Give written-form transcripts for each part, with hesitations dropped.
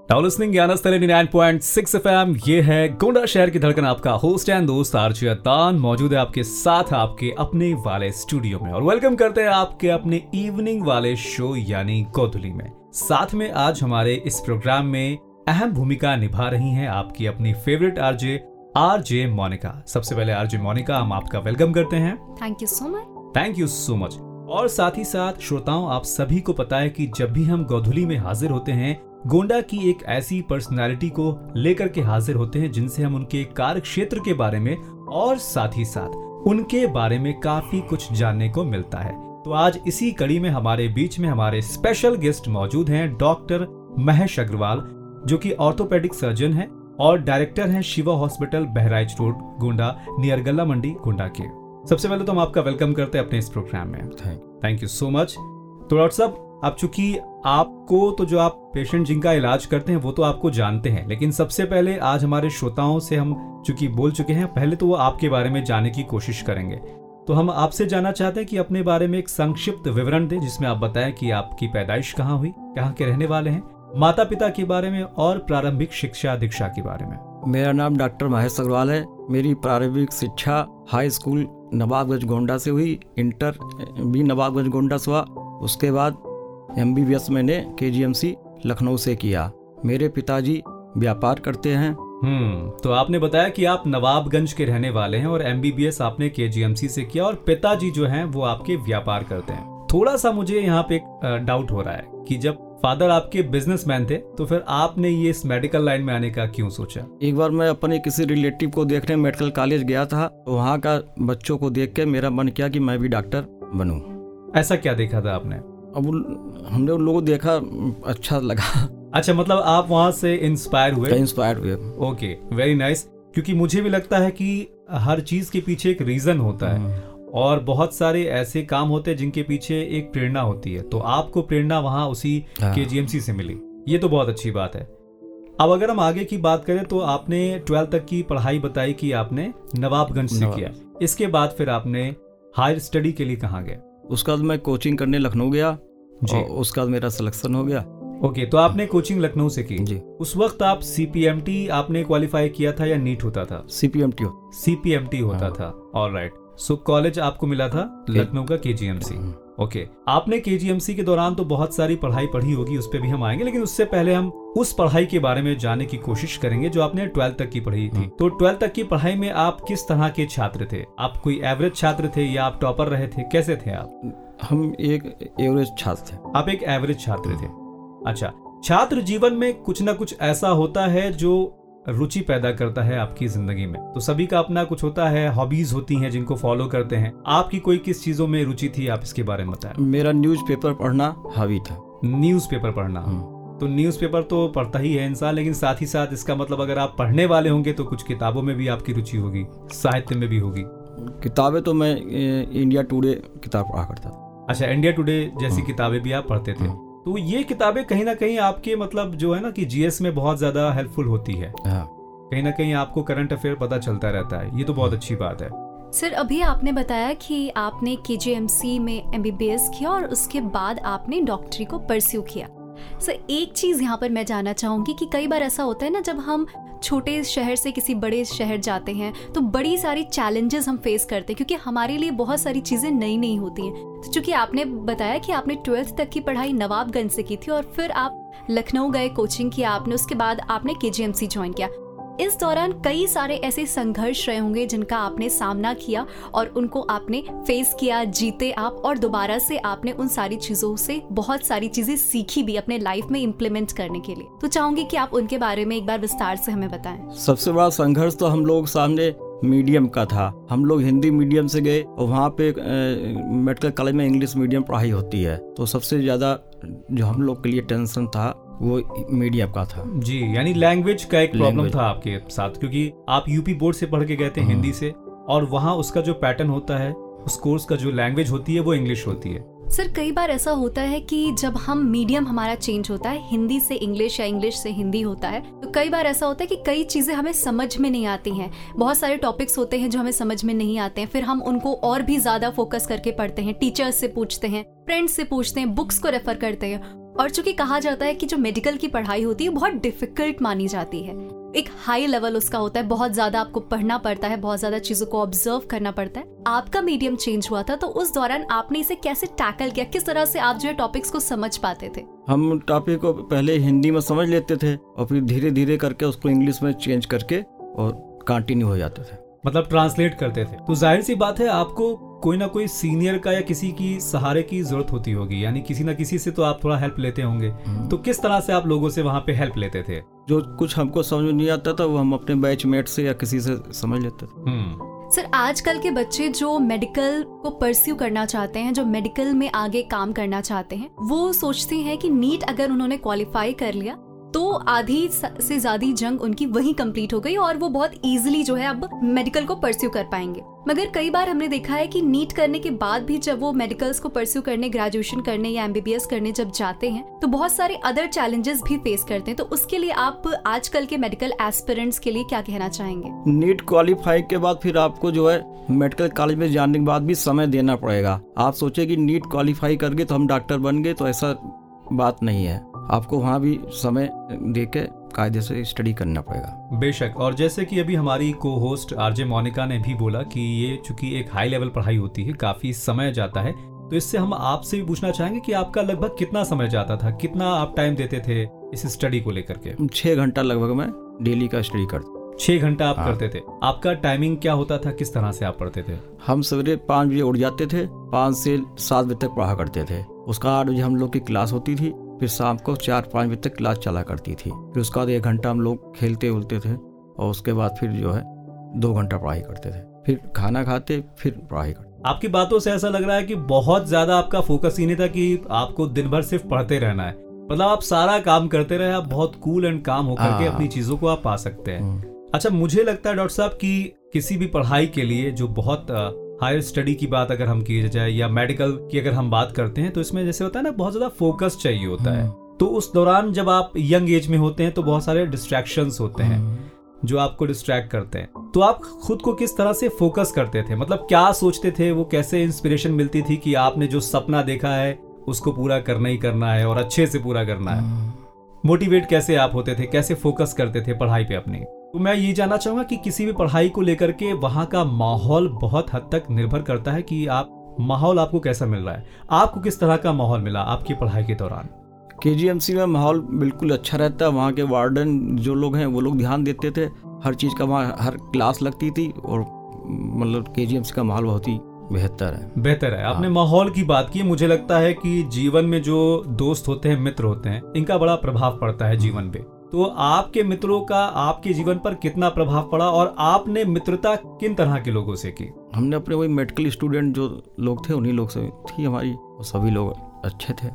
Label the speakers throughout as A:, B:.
A: Now listening ज्ञानस्थल 99.6 FM। ये है गोंडा शहर की धड़कन। आपका होस्ट एंड दोस्त आरजे अतान मौजूद है आपके साथ आपके अपने वाले स्टूडियो में, और वेलकम करते हैं आपके अपने इवनिंग वाले शो यानी गोधुली में। साथ में आज हमारे इस प्रोग्राम में अहम भूमिका निभा रही हैं आपकी अपनी फेवरेट आरजे मोनिका। सबसे पहले आरजे मोनिका, हम आपका वेलकम करते हैं।
B: Thank you so much.
A: Thank you so much. और साथ ही साथ श्रोताओं, आप सभी को पता है कि जब भी हम गोधुली में हाजिर होते हैं, गोंडा की एक ऐसी पर्सनालिटी को लेकर के हाजिर होते हैं जिनसे हम उनके कार्य क्षेत्र के बारे में और साथ ही साथ उनके बारे में काफी कुछ जानने को मिलता है। तो आज इसी कड़ी में हमारे बीच में हमारे स्पेशल गेस्ट मौजूद हैं डॉक्टर महेश अग्रवाल, जो कि ऑर्थोपेडिक सर्जन हैं और डायरेक्टर हैं Shiva hospital Bahraich road Gonda near गल्ला मंडी गोंडा के। सबसे पहले तो हम आपका वेलकम करते हैं अपने इस प्रोग्राम में। Thank you so much. तो डॉक्टर साहब, आप चूंकि आपको तो जो आप पेशेंट जिनका इलाज करते हैं वो तो आपको जानते हैं, लेकिन सबसे पहले आज हमारे श्रोताओं से हम चूंकि बोल चुके हैं, पहले तो वो आपके बारे में जानने की कोशिश करेंगे। तो हम आपसे जानना चाहते हैं कि अपने बारे में एक संक्षिप्त विवरण दें, जिसमें आप बताएं कि आपकी पैदाइश कहाँ हुई, कहाँ के रहने वाले हैं, माता पिता के बारे में और प्रारंभिक शिक्षा दीक्षा के बारे में।
C: मेरा नाम डॉक्टर महेश अग्रवाल है। मेरी प्रारंभिक शिक्षा हाई स्कूल नवाबगंज गोंडा से हुई, इंटर भी नवाबगंज गोंडा से हुआ। उसके बाद MBBS मैंने KGMC लखनऊ से किया। मेरे पिताजी व्यापार करते हैं।
A: तो आपने बताया कि आप नवाबगंज के रहने वाले हैं और MBBS आपने KGMC से किया, और पिताजी जो हैं वो आपके व्यापार करते हैं। थोड़ा सा मुझे यहाँ पे एक डाउट हो रहा है कि जब फादर आपके बिजनेसमैन थे तो फिर आपने ये इस मेडिकल लाइन में आने का क्यों सोचा?
C: एक बार मैं अपने किसी रिलेटिव को देखने मेडिकल कॉलेज गया था, तो वहाँ का बच्चों को देख के मेरा मन किया कि मैं भी डॉक्टर बनूं।
A: ऐसा क्या देखा था आपने?
C: अब हमने उन लोगों को देखा, अच्छा लगा।
A: अच्छा, मतलब आप वहाँ से इंस्पायर हुए? Okay, very nice. क्योंकि मुझे भी लगता है कि हर चीज के पीछे एक रीजन होता है और बहुत सारे ऐसे काम होते हैं जिनके पीछे एक प्रेरणा होती है। तो आपको प्रेरणा वहाँ उसी KGMC से मिली, ये तो बहुत अच्छी बात है। अब अगर हम आगे की बात करें तो आपने 12th तक की पढ़ाई बताई कि आपने नवाबगंज से किया। इसके बाद फिर आपने हायर स्टडी के लिए कहाँ गए?
C: उसके बाद मैं कोचिंग करने लखनऊ गया जी। उसके बाद मेरा सिलेक्शन हो गया।
A: ओके, तो आपने कोचिंग लखनऊ से की
C: जी।
A: उस वक्त आप CPMT आपने क्वालिफाई किया था या नीट होता था? CPMT होता था। ऑलराइट। सो कॉलेज आपको मिला था लखनऊ का KGMC। ओके, आपने KGMC के दौरान तो बहुत सारी पढ़ाई पढ़ी होगी, उस पर भी हम आएंगे, लेकिन उससे पहले हम उस पढ़ाई के बारे में जानने की कोशिश करेंगे जो आपने 12th तक की पढ़ी थी। तो 12th तक की पढ़ाई में आप किस तरह के छात्र थे? आप कोई एवरेज छात्र थे या आप टॉपर रहे थे? कैसे थे आप?
C: हम एक एवरेज छात्र थे।
A: आप एक एवरेज छात्र थे। अच्छा, छात्र जीवन में कुछ ना कुछ ऐसा होता है जो रुचि पैदा करता है आपकी जिंदगी में। तो सभी का अपना कुछ होता है, हॉबीज होती हैं जिनको फॉलो करते हैं। आपकी कोई किस चीजों में रुचि थी, आप इसके बारे में बताएं।
C: मेरा न्यूज़पेपर पढ़ना हॉबी था।
A: न्यूज़पेपर पढ़ना? तो न्यूज़पेपर तो पढ़ता ही है इंसान, लेकिन साथ ही साथ इसका मतलब अगर आप पढ़ने वाले होंगे तो कुछ किताबों में भी आपकी रुचि होगी, साहित्य में भी होगी।
C: किताबें तो मैं इंडिया टुडे किताब पढ़ा करता था।
A: अच्छा, इंडिया टुडे जैसी किताबें भी आप पढ़ते थे। तो ये किताबें कहीं ना कहीं आपके मतलब जो है ना कि GS में बहुत ज्यादा हेल्पफुल होती है। कहीं ना कहीं आपको करंट अफेयर पता चलता रहता है, ये तो बहुत अच्छी बात है।
B: सर, अभी आपने बताया कि आपने KGMC में MBBS किया और उसके बाद आपने डॉक्टरी को परस्यू किया। सर, एक चीज़ यहाँ पर मैं जानना चाहूँगी कि कई बार ऐसा होता है ना, जब हम छोटे शहर से किसी बड़े शहर जाते हैं तो बड़ी सारी चैलेंजेस हम फेस करते हैं, क्योंकि हमारे लिए बहुत सारी चीज़ें नई नई होती हैं। तो चूँकि आपने बताया कि आपने 12th तक की पढ़ाई नवाबगंज से की थी और फिर आप लखनऊ गए, कोचिंग किया आपने, उसके बाद आपने KGMC ज्वाइन किया। इस दौरान कई सारे ऐसे संघर्ष रहे होंगे जिनका आपने सामना किया और उनको आपने फेस किया, जीते आप, और दोबारा से आपने उन सारी चीज़ों से बहुत सारी चीज़ें सीखी भी अपने लाइफ में इम्प्लीमेंट करने के लिए। तो चाहूंगी कि आप उनके बारे में एक बार विस्तार से हमें बताएं।
C: सबसे बड़ा संघर्ष तो हम लोग सामने मीडियम का था। हम लोग हिंदी मीडियम से गए और वहाँ पे मेडिकल कॉलेज में इंग्लिश मीडियम पढ़ाई होती है, तो सबसे ज़्यादा जो हम लोग के लिए टेंशन था वो मीडियम का था
A: जी। यानी लैंग्वेज का एक प्रॉब्लम था आपके साथ, क्योंकि आप UP बोर्ड से पढ़ के गए थे हिंदी से, और वहाँ उसका जो पैटर्न होता है, उस कोर्स का जो लैंग्वेज होती है वो इंग्लिश होती है।
B: सर, कई बार ऐसा होता है कि जब हम मीडियम हमारा चेंज होता है, हिंदी से इंग्लिश या इंग्लिश से हिंदी होता है, तो कई बार ऐसा होता है कि कई चीज़ें हमें समझ में नहीं आती हैं। बहुत सारे टॉपिक्स होते हैं जो हमें समझ में नहीं आते हैं, फिर हम उनको और भी ज़्यादा फोकस करके पढ़ते हैं, टीचर्स से पूछते हैं, फ्रेंड्स से पूछते हैं, बुक्स को रेफर करते हैं। और चूंकि कहा जाता है कि जो मेडिकल की पढ़ाई होती है बहुत डिफिकल्ट मानी जाती है, एक हाई लेवल उसका होता है, बहुत ज्यादा आपको पढ़ना पड़ता है, बहुत ज्यादा चीजों को ऑब्जर्व करना पड़ता है। आपका मीडियम चेंज हुआ था, तो उस दौरान आपने इसे कैसे टैकल किया, किस तरह से आप जो है टॉपिक्स को समझ पाते थे?
C: हम टॉपिक को पहले हिंदी में समझ लेते थे और फिर धीरे धीरे करके उसको इंग्लिश में चेंज करके और कंटिन्यू हो जाते थे,
A: मतलब ट्रांसलेट करते थे। तो जाहिर सी बात है आपको कोई ना कोई सीनियर का या किसी की सहारे की जरूरत होती होगी, यानी किसी ना किसी से तो आप थोड़ा हेल्प लेते होंगे। तो किस तरह से आप लोगों से वहाँ पे हेल्प लेते थे?
C: जो कुछ हमको समझ नहीं आता था वो हम अपने बैचमेट से या किसी से समझ लेते थे।
B: सर, आजकल के बच्चे जो मेडिकल को परस्यू करना चाहते हैं, जो मेडिकल में आगे काम करना चाहते हैं, वो सोचते हैं कि नीट अगर उन्होंने क्वालिफाई कर लिया तो आधी से ज्यादा जंग उनकी वहीं कंप्लीट हो गई और वो बहुत इजीली जो है अब मेडिकल को परस्यू कर पाएंगे। मगर कई बार हमने देखा है कि नीट करने के बाद भी जब वो मेडिकल्स को परस्यू करने, ग्रेजुएशन करने या एमबीबीएस करने जब जाते हैं तो बहुत सारे अदर चैलेंजेस भी फेस करते हैं। तो उसके लिए आप आजकल के मेडिकल एस्पिरेंट्स के लिए क्या कहना चाहेंगे?
C: नीट क्वालिफाई के बाद फिर आपको जो है मेडिकल कॉलेज में जाने के बाद भी समय देना पड़ेगा। आप सोचे कि नीट क्वालिफाई कर गए तो हम डॉक्टर बन गए, तो ऐसा बात नहीं है। आपको वहाँ भी समय देके कायदे से स्टडी करना पड़ेगा।
A: बेशक। और जैसे कि अभी हमारी को होस्ट आरजे मोनिका ने भी बोला कि ये चूंकि एक हाई लेवल पढ़ाई होती है, काफी समय जाता है, तो इससे हम आपसे भी पूछना चाहेंगे कि आपका लगभग कितना समय जाता था, कितना आप टाइम देते थे इस स्टडी को लेकर के?
C: 6 घंटा लगभग मैं डेली का स्टडी करता।
A: 6 घंटा आप करते थे। आपका टाइमिंग क्या होता था, किस तरह से आप पढ़ते थे?
C: हम सवेरे 5 बजे उठ जाते थे, 5 से 7 बजे तक पढ़ा करते थे। उसका 8 बजे हम लोग की क्लास होती थी, फिर शाम को 4-5 बजे तक क्लास चला करती थी। फिर उसके बाद 1 घंटा हम लोग खेलते उलते थे और उसके बाद फिर जो है 2 घंटा पढ़ाई करते थे, फिर खाना खाते, फिर पढ़ाई करते।
A: आपकी बातों से ऐसा लग रहा है कि बहुत ज्यादा आपका फोकस ही नहीं था कि आपको दिन भर सिर्फ पढ़ते रहना है, मतलब आप सारा काम करते रहे, आप बहुत कूल एंड काम होकर के अपनी चीजों को आप पा सकते हैं। अच्छा, मुझे लगता है डॉक्टर साहब कि किसी भी पढ़ाई के लिए जो बहुत हायर स्टडी की बात अगर हम की जाए या मेडिकल की अगर हम बात करते हैं, तो इसमें जैसे होता है ना, बहुत ज्यादा फोकस चाहिए होता है। तो उस दौरान जब आप यंग एज में होते हैं तो बहुत सारे डिस्ट्रैक्शंस होते हैं जो आपको डिस्ट्रैक्ट करते हैं। तो आप खुद को किस तरह से फोकस करते थे, मतलब क्या सोचते थे, वो कैसे इंस्पिरेशन मिलती थी कि आपने जो सपना देखा है उसको पूरा करना ही करना है और अच्छे से पूरा करना है? मोटिवेट कैसे आप होते थे, कैसे फोकस करते थे पढ़ाई पे अपनी? तो मैं ये जानना चाहूंगा कि किसी भी पढ़ाई को लेकर के वहां का माहौल बहुत हद तक निर्भर करता है कि आप माहौल आपको कैसा मिल रहा है। आपको किस तरह का माहौल मिला आपकी पढ़ाई के दौरान?
C: केजीएमसी में माहौल बिल्कुल अच्छा रहता है। वहाँ के वार्डन जो लोग हैं वो लोग ध्यान देते थे, हर चीज़ का वहाँ हर क्लास लगती थी और मतलब केजीएमसी का माहौल बहुत ही बेहतर है। आपने माहौल की बात की, मुझे लगता है कि जीवन में जो दोस्त होते हैं, मित्र होते हैं, इनका बड़ा प्रभाव पड़ता है जीवन पे। तो आपके मित्रों का आपके जीवन पर कितना प्रभाव पड़ा और आपने मित्रता किन तरह के लोगों से की? हमने अपने वही मेडिकल स्टूडेंट जो लोग थे उन्हीं लोग से थी हमारी, सभी लोग अच्छे थे।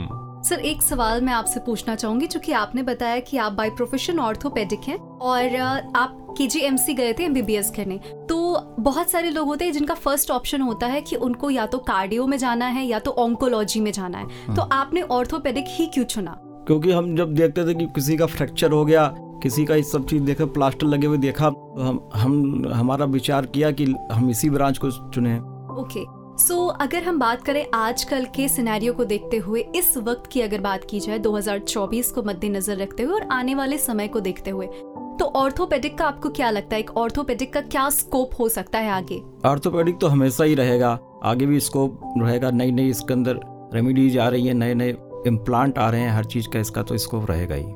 B: सर, एक सवाल मैं आपसे पूछना चाहूंगी, क्योंकि आपने बताया कि आप बाय प्रोफेशन ऑर्थोपेडिक हैं और आप केजीएमसी गए थे एमबीबीएस करने। तो बहुत सारे लोग होते हैं जिनका फर्स्ट ऑप्शन होता है कि उनको या तो कार्डियो में जाना है या तो ऑन्कोलॉजी में जाना है। तो आपने ऑर्थोपेडिक ही क्यों चुना?
C: क्योंकि हम जब देखते थे कि किसी का फ्रैक्चर हो गया, किसी का इस सब चीज देखा, प्लास्टर लगे हुए देखा, तो हमारा विचार किया कि हम इसी ब्रांच को चुने।
B: ओके, सो अगर हम बात करें आजकल के सिनेरियो को देखते हुए, इस वक्त की अगर बात की जाए 2024 को मद्देनजर रखते हुए और आने वाले समय को देखते हुए, तो ऑर्थोपेडिक का आपको क्या लगता है, एक ऑर्थोपेडिक का क्या स्कोप हो सकता है आगे?
C: ऑर्थोपेडिक तो हमेशा ही रहेगा, आगे भी स्कोप रहेगा। नई नई इसके अंदर रेमेडीज आ रही है, नए नए इम्प्लांट आ रहे हैं, हर चीज का इसका तो स्कोप रहेगा ही।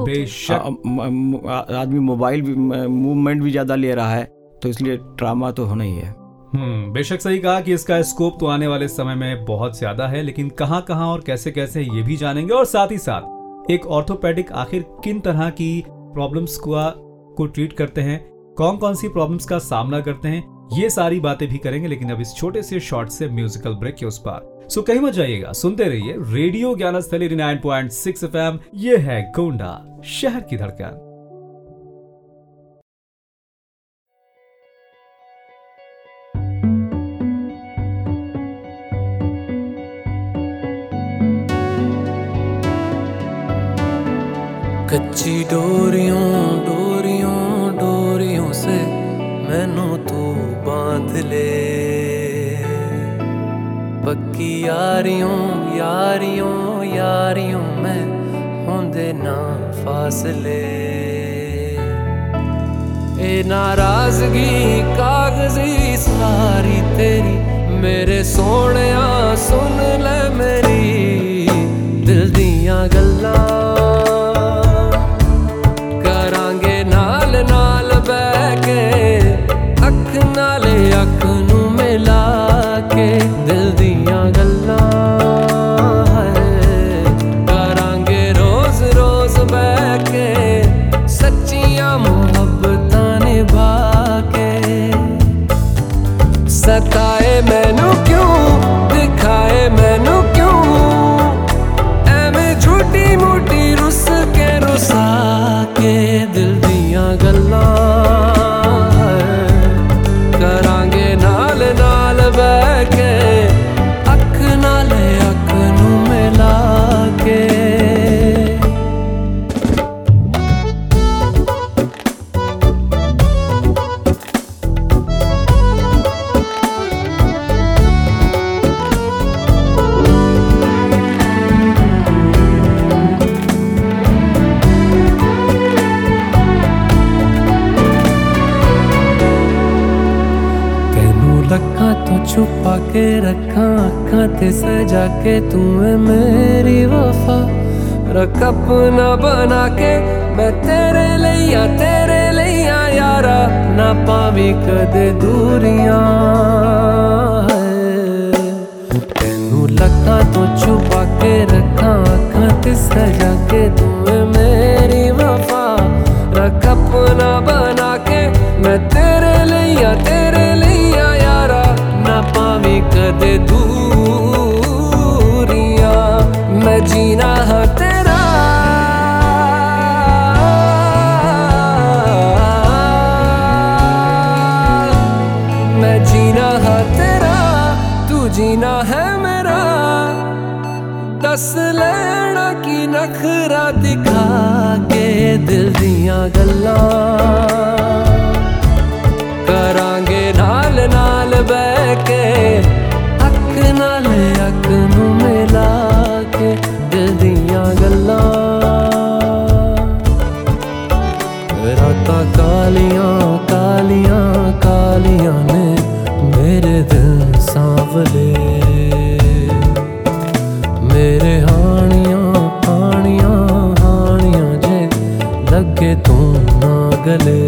C: बेशक आदमी मोबाइल मूवमेंट भी ज्यादा ले रहा है, तो इसलिए ट्रामा तो होना ही है।
A: बेशक सही कहा कि इसका स्कोप तो आने वाले समय में बहुत ज्यादा है, लेकिन कहां कहां और कैसे कैसे ये भी जानेंगे। और साथ ही साथ एक ऑर्थोपेडिक आखिर किन तरह की प्रॉब्लम्स को ट्रीट करते हैं, कौन कौन सी प्रॉब्लम्स का सामना करते हैं, ये सारी बातें भी करेंगे, लेकिन अब इस छोटे से शॉर्ट से म्यूजिकल ब्रेक के उस पार। सो कहीं मत जाइएगा, सुनते रहिए रेडियो ज्ञानस्थली 89.6 FM। ये है गोंडा शहर की धड़कन।
D: कच्ची डोरियों डोरियों डोरियों से मैनू तू बांध ले, पक्की यारियों यारियों यारियों में होंदे ना फासले ए नाराजगी कागजी सारी तेरी मेरे सोहणिया सुन ले मेरी दिल दियां गल्लां करांगे नाल नाल बैठ के अख नाले अख नू मिला के दिल दियां गल्लां करांगे रोज रोज बैठ के सच्चियां मुहब्बतां निभा के सताए मैनू क्यों दिखाए मैनू क्यों एवें झूठी मूठी रुस के रुसा के दिल दियां गल्लां करांगे नाल नाल बैठ के अख नाले अख नू मिला के छुपा के रखा अखा ते सजा के तू है मेरी वफा रख अपना बना के मैं तेरे लिया यारा ना पावी कदे दूरियां तेनू लखा तो छुपा के रखा अखा ते सजा के तू है मेरी वफा रख अपना बना के मैं तेरे लिया यारा ना पावी कदे दूरियां मैं जीना है तेरा मैं जीना है तेरा तू जीना है मेरा दस लेना की नखरा दिखा के दिल दियां गल्लां करांगे नाल नाल बैठ के अख नाले अख नू मिला के दिल दियां गल्लां रातां कालियां कालियां कालियां ने मेरे दिल सांवले मेरे हानियां हानियां हानियां जे लगे तू ना गले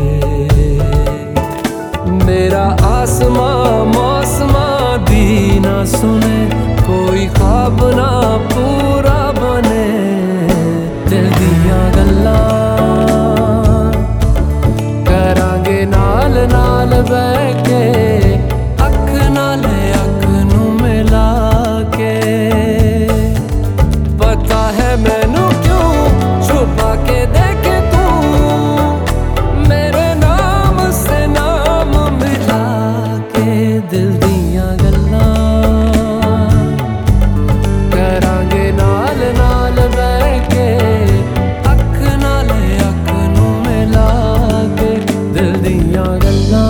D: मेरा आसमां मौसमां दी ना सुने कोई ख्वाब ना पूरा बने दिल दियां गल्लां करांगे नाल नाल बैठ के अख नाले अख नू मिला के पता है मैनू क्यों छुपा के देखे तू मेरे नाम से नाम मिला के दिल दियां गल्लां करांगे नाल नाल बैठ के अख नाले अख नू मिला के दिल दियां गल्लां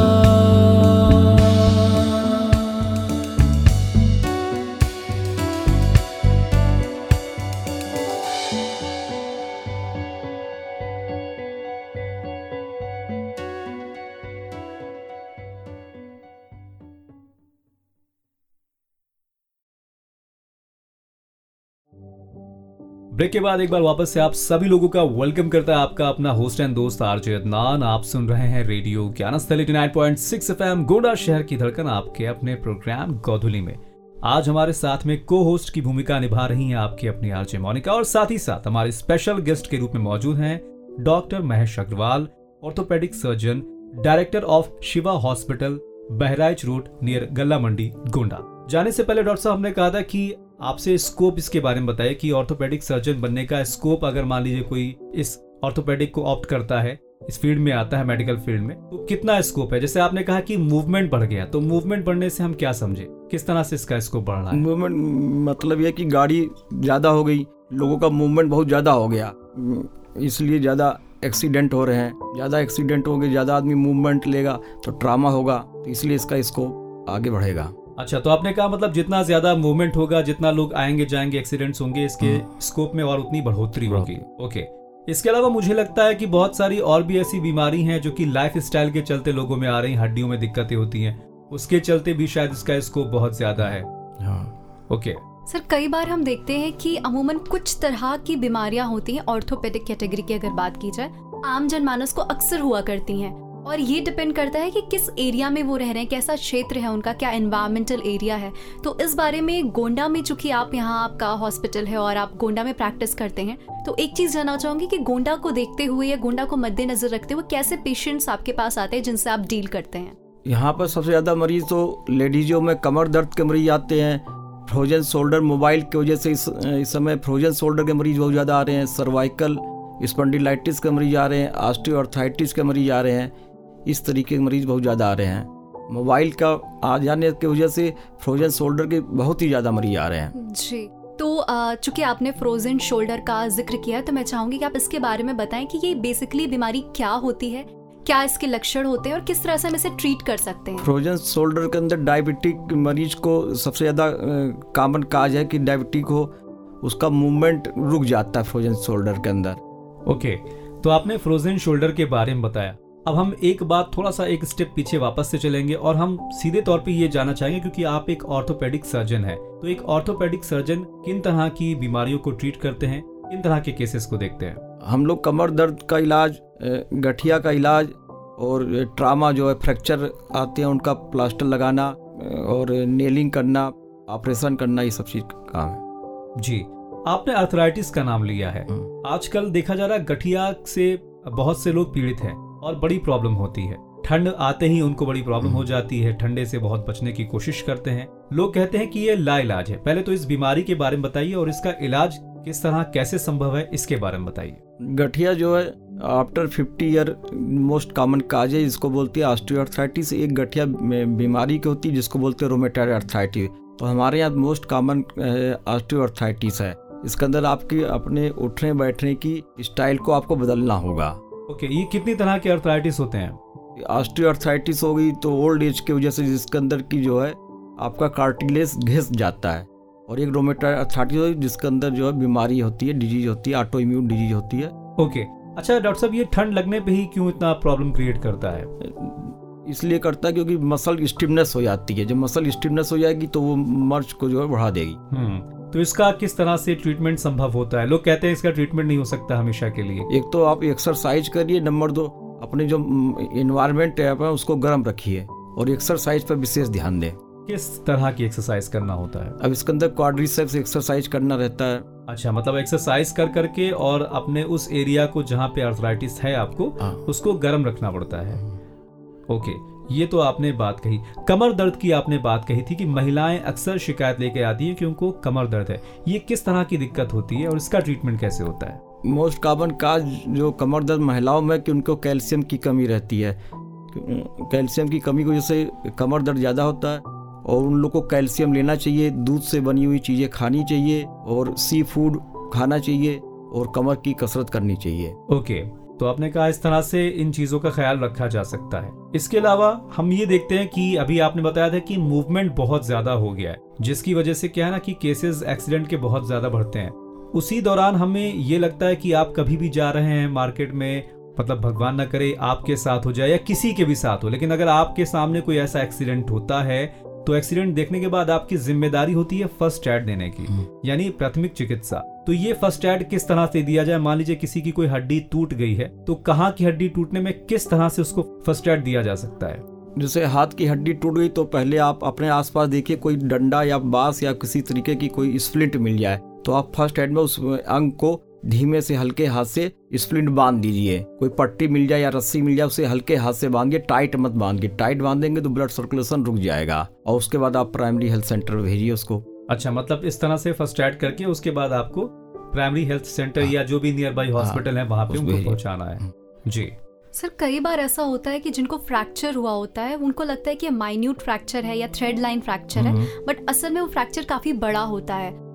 A: ब्रेक के बाद एक बार वापस से आप सभी लोगों का वेलकम करता है आपका अपना होस्ट एंड दोस्त आरजे अदनान। आप सुन रहे हैं रेडियो ज्ञानस्थली 89.6 एफएम गोंडा शहर की धड़कन आपके अपने प्रोग्राम गोधुली में। आज हमारे साथ में को होस्ट की भूमिका निभा रही हैं आपकी अपनी आरजे मोनिका और साथ ही साथ हमारे स्पेशल गेस्ट के रूप में मौजूद हैं doctor Mahesh Agarwal, orthopaedic surgeon, director of Shiva hospital, Bahraich road near गल्ला मंडी गोंडा। जाने से पहले डॉक्टर साहब हमने कहा था कि आपसे स्कोप इसके बारे में बताइए कि ऑर्थोपेडिक सर्जन बनने का स्कोप, अगर मान लीजिए कोई इस ऑर्थोपेडिक को ऑप्ट करता है, इस फील्ड में आता है, मेडिकल फील्ड में, तो कितना स्कोप है? जैसे आपने कहा कि मूवमेंट बढ़ गया, तो मूवमेंट बढ़ने से हम क्या समझे, किस तरह से इसका स्कोप बढ़ रहा है?
C: मूवमेंट मतलब ये कि गाड़ी ज़्यादा हो गई, लोगों का मूवमेंट बहुत ज़्यादा हो गया, इसलिए ज़्यादा एक्सीडेंट हो रहे हैं। ज़्यादा एक्सीडेंट होंगे, ज़्यादा आदमी मूवमेंट लेगा तो ट्रामा होगा, तो इसलिए इसका स्कोप आगे बढ़ेगा।
A: अच्छा, तो आपने कहा मतलब जितना ज्यादा मूवमेंट होगा, जितना लोग आएंगे जाएंगे, एक्सीडेंट्स होंगे, इसके स्कोप में और उतनी बढ़ोतरी होगी। ओके, इसके अलावा मुझे लगता है कि बहुत सारी और भी ऐसी बीमारी हैं जो कि लाइफ स्टाइल के चलते लोगों में आ रही, हड्डियों में दिक्कतें होती हैं, उसके चलते भी शायद इसका स्कोप बहुत ज्यादा है। ओके
B: सर, कई बार हम देखते हैं कि अमूमन कुछ तरह की बीमारियां होती हैं, ऑर्थोपेडिक कैटेगरी की अगर बात की जाए, आम जनमानस को अक्सर हुआ करती हैं, और ये डिपेंड करता है कि किस एरिया में वो रह रहे हैं, कैसा क्षेत्र है उनका, क्या एनवायरमेंटल एरिया है। तो इस बारे में गोंडा में, चूंकि आप यहाँ आपका हॉस्पिटल है और आप गोंडा में प्रैक्टिस करते हैं, तो एक चीज जानना चाहूंगी कि गोंडा को देखते हुए या गोंडा को मद्देनजर रखते हुए कैसे पेशेंट्स आपके पास आते हैं जिनसे आप डील करते हैं?
C: यहाँ पर सबसे ज़्यादा मरीज तो लेडीजों में कमर दर्द के मरीज आते हैं, फ्रोजन शोल्डर, मोबाइल की वजह से इस समय फ्रोजन शोल्डर के मरीज बहुत ज़्यादा आ रहे हैं, सर्वाइकल स्पॉन्डिलाइटिस के मरीज आ रहे हैं, ऑस्टियोआर्थराइटिस के मरीज आ रहे हैं, इस तरीके के मरीज बहुत ज़्यादा आ रहे हैं। मोबाइल का आ जाने की वजह से फ्रोजन शोल्डर के बहुत ही ज़्यादा मरीज आ रहे हैं।
B: जी, तो चूंकि आपने फ्रोजन शोल्डर का जिक्र किया, तो मैं चाहूँगी कि आप इसके बारे में बताएं कि ये बेसिकली बीमारी क्या होती है, क्या इसके लक्षण होते हैं और किस तरह से हम इसे ट्रीट कर सकते हैं?
C: फ्रोजन शोल्डर के अंदर डायबिटिक मरीज को सबसे ज़्यादा कॉमन काज है कि डायबिटिक हो, उसका मूवमेंट रुक जाता है फ्रोजन शोल्डर के अंदर।
A: ओके, तो आपने फ्रोजन शोल्डर के बारे में बताया। अब हम एक बात थोड़ा सा एक स्टेप पीछे वापस से चलेंगे और हम सीधे तौर पे ये जानना चाहेंगे, क्योंकि आप एक ऑर्थोपेडिक सर्जन हैं, तो एक ऑर्थोपेडिक सर्जन किन तरह की बीमारियों को ट्रीट करते हैं, किन तरह के केसेस को देखते हैं?
C: हम लोग कमर दर्द का इलाज, गठिया का इलाज और ट्रामा जो है, फ्रैक्चर आते हैं उनका प्लास्टर लगाना और नेलिंग करना, ऑपरेशन करना, ये सब चीज़ का काम है।
A: जी, आपने आर्थराइटिस का नाम लिया है। आजकल देखा जा रहा है गठिया से बहुत से लोग पीड़ित हैं और बड़ी प्रॉब्लम होती है, ठंड आते ही उनको बड़ी प्रॉब्लम हो जाती है, ठंडे से बहुत बचने की कोशिश करते हैं, लोग कहते हैं कि ये लाइलाज है। पहले तो इस बीमारी के बारे में बताइए और इसका इलाज किस तरह कैसे संभव है, इसके बारे में बताइए।
C: गठिया जो है after 50 year most common cause है, जिसको बोलते हैं ऑस्टियोआर्थराइटिस। एक गठिया बीमारी की होती है जिसको बोलते हैं रोमेटॉइड आर्थराइटिस। तो हमारे यहाँ मोस्ट कॉमन ऑस्टियोआर्थराइटिस है। इसके अंदर आपकी अपने उठने बैठने की स्टाइल को आपको बदलना होगा।
A: ओके, ये कितनी तरह के आर्थराइटिस होते हैं?
C: ऑस्टियोआर्थराइटिस होगी तो ओल्ड एज की वजह से जिसके अंदर की जो है आपका कार्टिलेज घिस जाता है, और एक रोमेटॉइड आर्थराइटिस होगी जिसके अंदर जो है बीमारी होती है, डिजीज होती है, ऑटो इम्यून डिजीज होती है।
A: ओके, अच्छा डॉक्टर साहब, ये ठंड लगने पे ही क्यों इतना प्रॉब्लम क्रिएट करता है?
C: इसलिए करता है क्योंकि मसल स्टिफनेस हो जाती है। जब मसल स्टिफनेस हो जाएगी तो वो मर्ज को जो है बढ़ा देगी।
A: तो इसका किस तरह से ट्रीटमेंट संभव होता है? लोग कहते हैं इसका ट्रीटमेंट नहीं हो सकता हमेशा के लिए।
C: एक तो आप एक्सरसाइज करिए, नंबर 2 अपने जो एनवायरनमेंट है उसको गर्म रखिए और एक्सरसाइज पर विशेष ध्यान दें।
A: किस तरह की एक्सरसाइज करना होता है?
C: अब इसके अंदर क्वाड्रिसेप्स एक्सरसाइज करना रहता है।
A: अच्छा, मतलब एक्सरसाइज कर करके और अपने उस एरिया को जहाँ पे आर्थराइटिस है आपको उसको गर्म रखना पड़ता है। ओके, ये तो आपने बात कही। कमर दर्द की आपने बात कही थी कि महिलाएं अक्सर शिकायत लेके आती हैं कि उनको कमर दर्द है। ये किस तरह की दिक्कत होती है और इसका ट्रीटमेंट कैसे होता है?
C: मोस्ट कॉमन काज जो कमर दर्द महिलाओं में कि उनको कैल्शियम की कमी रहती है। कैल्शियम की कमी की वजह से कमर दर्द ज़्यादा होता है और उन लोग को कैल्शियम लेना चाहिए, दूध से बनी हुई चीज़ें खानी चाहिए और सी फूड खाना चाहिए और कमर की कसरत करनी चाहिए।
A: ओके, तो आपने कहा इस तरह से इन चीजों का ख्याल रखा जा सकता है। इसके अलावा हम ये देखते हैं कि अभी आपने बताया था कि मूवमेंट बहुत ज्यादा हो गया है, जिसकी वजह से क्या है ना कि केसेस एक्सीडेंट के बहुत ज्यादा बढ़ते हैं। उसी दौरान हमें ये लगता है कि आप कभी भी जा रहे हैं मार्केट में, मतलब भगवान ना करे आपके साथ हो जाए या किसी के भी साथ हो, लेकिन अगर आपके सामने कोई ऐसा एक्सीडेंट होता है तो एक्सीडेंट देखने के बाद आपकी जिम्मेदारी होती है फर्स्ट एड देने की, यानी प्राथमिक चिकित्सा। तो ये फर्स्ट एड किस तरह से दिया जाए? मान लीजिए किसी की कोई हड्डी टूट गई है, तो कहाँ की हड्डी टूटने में किस तरह से उसको फर्स्ट एड दिया जा सकता है?
C: जैसे हाथ की हड्डी टूट गई तो पहले आप अपने आसपास देखिए कोई डंडा या बांस या किसी तरीके की कोई स्प्लिंट मिल जाए तो आप फर्स्ट एड में उस अंग को धीमे से हल्के हाथ से स्प्लिंट बांध दीजिए। कोई पट्टी मिल जाए या रस्सी मिल जाए उसे हल्के हाथ से बांधिए, टाइट मत बांधिए। टाइट बांधेंगे तो ब्लड सर्कुलेशन रुक जाएगा और उसके बाद आप प्राइमरी हेल्थ सेंटर भेजिए उसको।
A: अच्छा, मतलब इस तरह से फर्स्ट एड करके उसके बाद आपको प्राइमरी हेल्थ सेंटर या जो भी नियर बाई हॉस्पिटल है वहां पे उनको पहुंचाना है। जी
B: सर, कई बार ऐसा होता है कि जिनको फ्रैक्चर हुआ होता है उनको लगता है कि माइन्यूट फ्रैक्चर है या थ्रेड लाइन फ्रैक्चर है, बट असल में वो फ्रैक्चर काफी बड़ा होता है।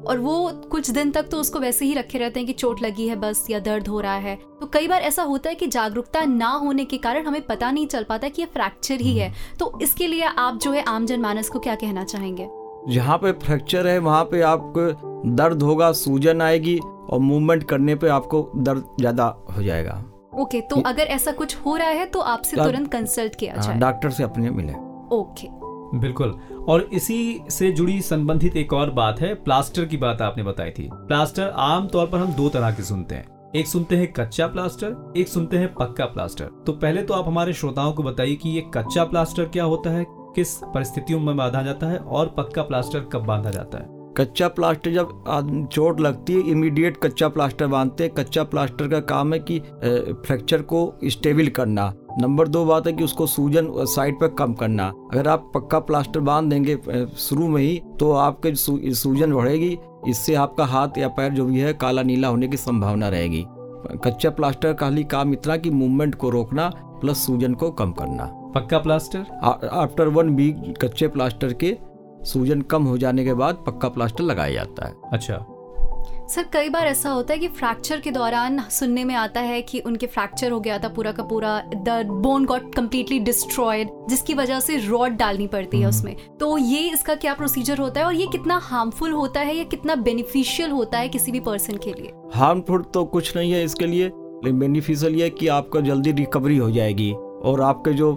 B: और वो कुछ दिन तक तो उसको वैसे ही रखे रहते हैं कि चोट लगी है बस, या दर्द हो रहा है। तो कई बार ऐसा होता है कि जागरूकता ना होने के कारण हमें पता नहीं चल पाता कि ये फ्रैक्चर ही है। तो इसके लिए आप जो है आम जनमानस को क्या कहना चाहेंगे?
C: जहाँ पे फ्रैक्चर है वहाँ पे आपको दर्द होगा, सूजन आएगी और मूवमेंट करने पे आपको दर्द ज्यादा हो जाएगा।
B: ओके, तो अगर ऐसा कुछ हो रहा है तो आपसे तुरंत कंसल्ट किया जाए,
C: डॉक्टर से अपने मिले।
B: ओके,
A: बिल्कुल। और इसी से जुड़ी संबंधित एक और बात है, प्लास्टर की बात आपने बताई थी। प्लास्टर आमतौर पर हम दो तरह के सुनते हैं, एक सुनते हैं कच्चा प्लास्टर, एक सुनते हैं पक्का प्लास्टर। तो पहले तो आप हमारे श्रोताओं को बताइए कि ये कच्चा प्लास्टर क्या होता है, किस परिस्थितियों में बांधा जाता है, और पक्का प्लास्टर कब बांधा जाता है?
C: कच्चा प्लास्टर जब चोट लगती है इमीडिएट कच्चा प्लास्टर बांधते हैं। कच्चा प्लास्टर का काम है कि फ्रैक्चर को स्टेबल करना। नंबर 2 बात है कि उसको सूजन साइड पर कम करना। अगर आप पक्का प्लास्टर बांध देंगे शुरू में ही तो आपके सूजन बढ़ेगी, इससे आपका हाथ या पैर जो भी है काला नीला होने की संभावना रहेगी। कच्चा प्लास्टर का खाली काम इतना कि मूवमेंट को रोकना प्लस सूजन को कम करना।
A: पक्का प्लास्टर
C: आफ्टर 1 वीक कच्चे प्लास्टर के सूजन कम हो जाने के बाद पक्का प्लास्टर लगाया जाता है।
A: अच्छा
B: सर, कई बार ऐसा होता है कि फ्रैक्चर के दौरान सुनने में आता है कि उनके फ्रैक्चर हो गया था पूरा का पूरा, the bone got completely destroyed, जिसकी वजह से रॉड डालनी पड़ती है उसमें। तो ये इसका क्या प्रोसीजर होता है और ये कितना हार्मफुल होता है या कितना बेनिफिशियल होता है किसी भी पर्सन के लिए?
C: हार्मफुल तो कुछ नहीं है इसके लिए, लेकिन बेनिफिशियल ये कि आपका जल्दी रिकवरी हो जाएगी और आपके जो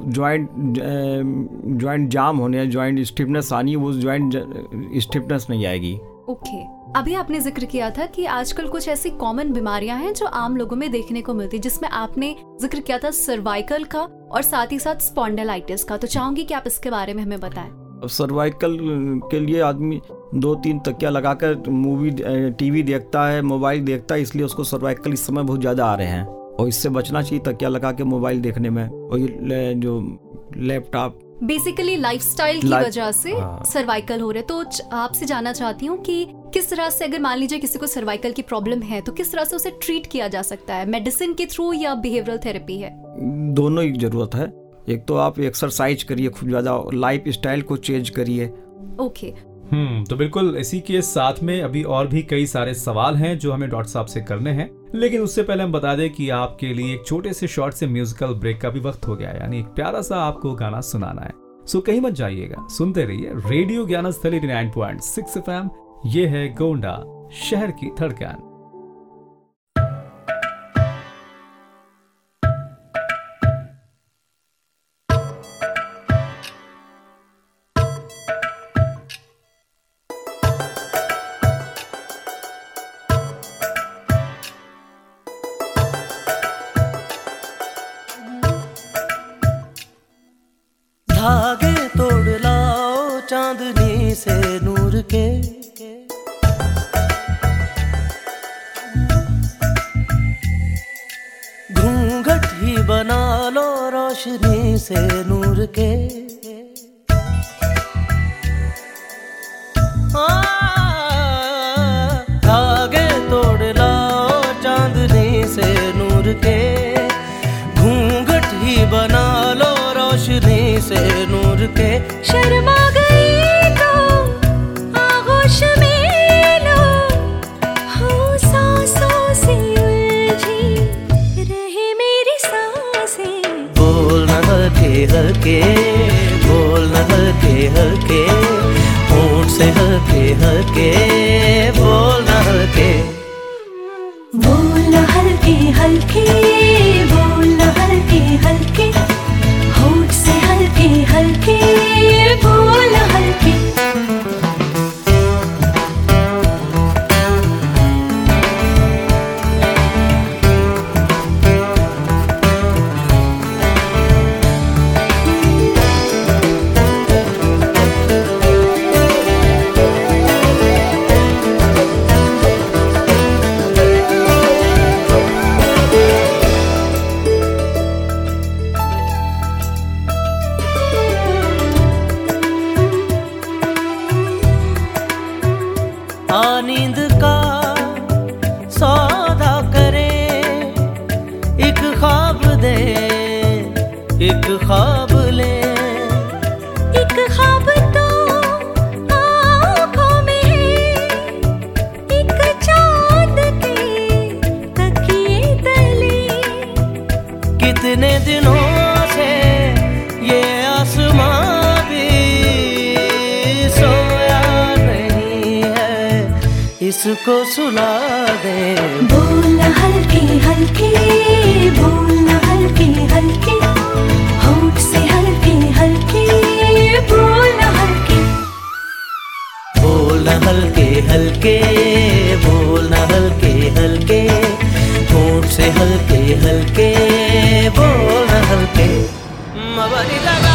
C: ज्वाइंट जाम होने, ज्वाइंट स्टिफनेस आनी है, वो ज्वाइंट स्टिफनेस नहीं आएगी।
B: ओके, अभी आपने जिक्र किया था कि आजकल कुछ ऐसी कॉमन बीमारियां हैं जो आम लोगों में देखने को मिलती है, जिसमें आपने जिक्र किया था सर्वाइकल का और साथ ही साथ स्पॉन्डिलाइटिस का। तो चाहूंगी कि आप इसके बारे में हमें बताएं।
C: अब सर्वाइकल के लिए आदमी 2-3 तकिया लगाकर मूवी टीवी देखता है, मोबाइल देखता है, इसलिए उसको सर्वाइकल इस समय बहुत ज़्यादा आ रहे हैं और इससे बचना चाहिए तकिया लगा के मोबाइल देखने में। और ये जो लैपटॉप
B: बेसिकली लाइफस्टाइल की वजह से सर्वाइकल हो रहे। तो आपसे जानना चाहती हूँ कि किस तरह से, अगर मान लीजिए किसी को सर्वाइकल की प्रॉब्लम है, तो किस तरह से उसे ट्रीट किया जा सकता है? मेडिसिन के थ्रू या बिहेवियरल थेरेपी है?
C: दोनों की जरूरत है। एक तो आप एक्सरसाइज करिए, खूब ज्यादा लाइफ स्टाइल को चेंज करिए।
B: ओके,
A: तो बिल्कुल इसी के साथ में अभी और भी कई सारे सवाल हैं जो हमें डॉक्टर साहब से करने हैं, लेकिन उससे पहले हम बता दें कि आपके लिए एक छोटे से शॉर्ट से म्यूजिकल ब्रेक का भी वक्त हो गया है, यानी एक प्यारा सा आपको गाना सुनाना है। सो कहीं मत जाइएगा, सुनते रहिए रेडियो ज्ञानस्थली 89.6 FM। ये है गोंडा शहर की धड़कन।
E: धागे तोड़ लाओ चांदनी से नूर के, घूंघट ही बना लो रोशनी से नूर के। धागे तोड़ लाओ चांदनी से नूर के, घूंघट ही बना लो रोशनी से नूर के।
F: शर्मा गई तो आगोश में लो, हो सांसों से उलझी रहे मेरी सांसें।
E: बोल न हल्के हल्के, बोल न हल्के हल्के, होंठ से हल्के हल्के, बोल न हल्के।
F: बोल न हल्के हल्के, बोल न हल्के हल्के, होंठ से हल्के हल्के, बोल न हल्के।
E: नींद का सौदा करे, एक ख्वाब दे, एक ख्वाब ले।
F: एक ख्वाब तो आँखों में है,
E: इसको सुला दे।
F: बोलना हल्के हल्के, बोलना हल्के हल्के, होठ से हल्के हल्के, बोलना हल्के।
E: बोलना हल्के हल्के, बोलना हल्के हल्के, होठ से हल्के हल्के, बोलना हल्के। मबरी लगा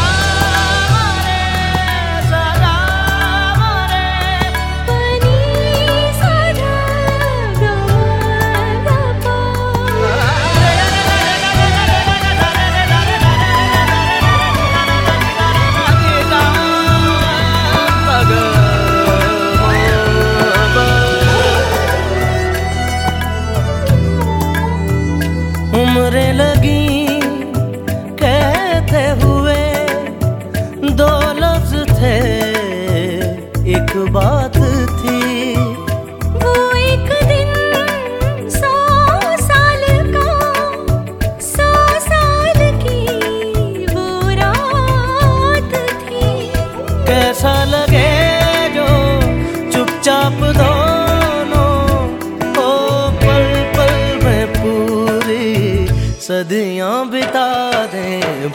E: उम्रें लगी कहते हुए, दो लफ्ज थे एक बात थी।
F: वो एक दिन 100 साल का, 100 साल की वो रात थी।
E: कैसा लगे जो चुपचाप दोनों ओ पल पल में पूरी सदियां बिता दें।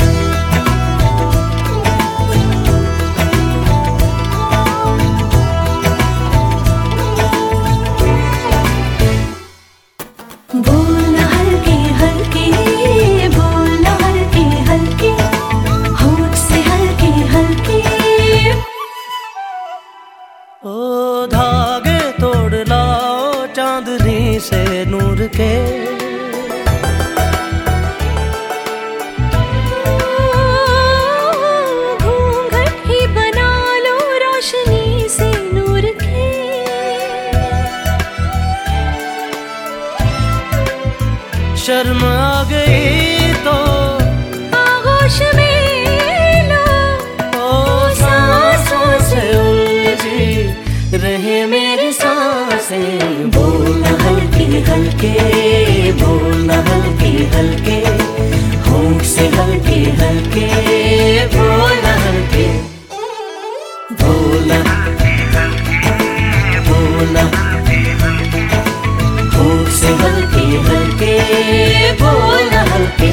F: बोलना हल्के हल्के, बोलना हल्के हल्के, होठ से हल्के हल्के।
E: ओ धागे तोड़ लाओ चांदनी से नूर के।
F: घूंघट ही बना लो रोशनी से नूर के।
E: शर्म आ गई तो
F: आगोश में लो,
E: ओ सांसों से उलझी रहे मेरी सांसें। बोलना हल्के हल्के, बोलना हल्के हल्के, होठ से हल्के हल्के, बोलना हल्के। बोलना बोलना होठ से हल्के हल्के, बोलना हल्के।